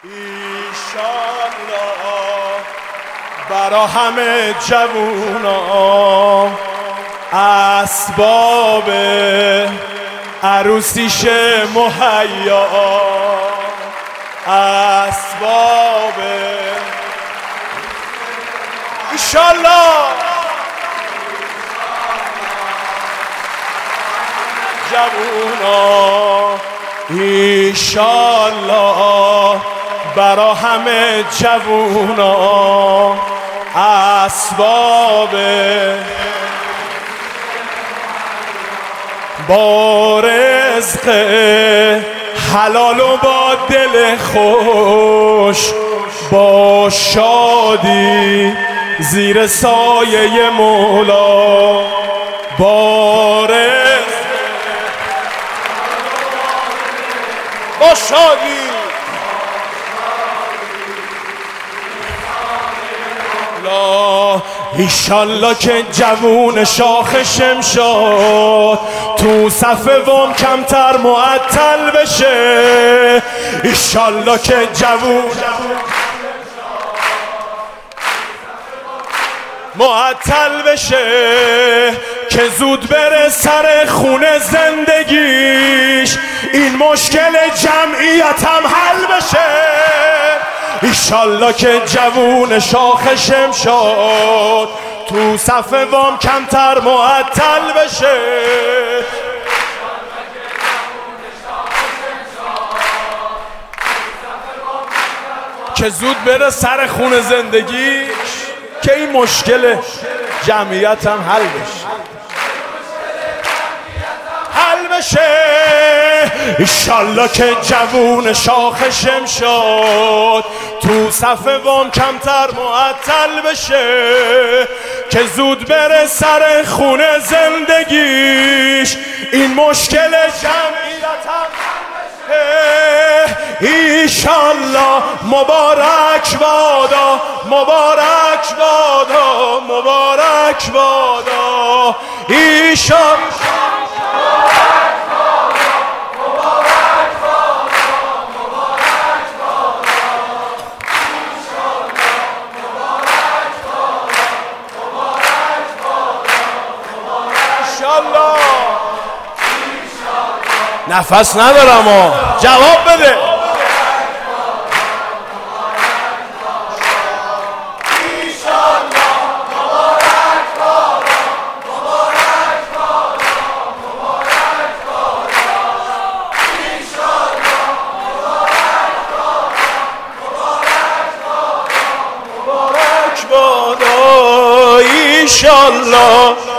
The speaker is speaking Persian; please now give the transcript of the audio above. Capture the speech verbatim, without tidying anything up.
ایشالله برا همه جوونا اسباب عروسیش مهیا، اسباب ایشالله جوونا، ایشالله برا همه جوونا اسباب با رزق حلال و با دل خوش، با شادی زیر سایه مولا، با رزق با شادی ایشالله که جوون شاخ شمشاد تو صف وام کمتر معطل بشه. ایشالله که جوون معطل بشه که زود بره سر خونه زندگیش، این مشکل جمعیت هم حل بشه. ایشالله که جوون شاخ شمشاد تو صف وام کمتر معطل بشه. که زود بره سر خون زندگیش که این مشکل جمعیت هم حل بشه حل بشه. ایشالله که جوون شاخ شمشاد تو صف وام کمتر معطل بشه که زود بره سر خونه زندگیش، این مشکل جمعیت هم ایشالله. مبارک بادا مبارک بادا مبارک بادا ایشالله. نفس ندارم ها، جواب بده. مبارک بادا ایشالله.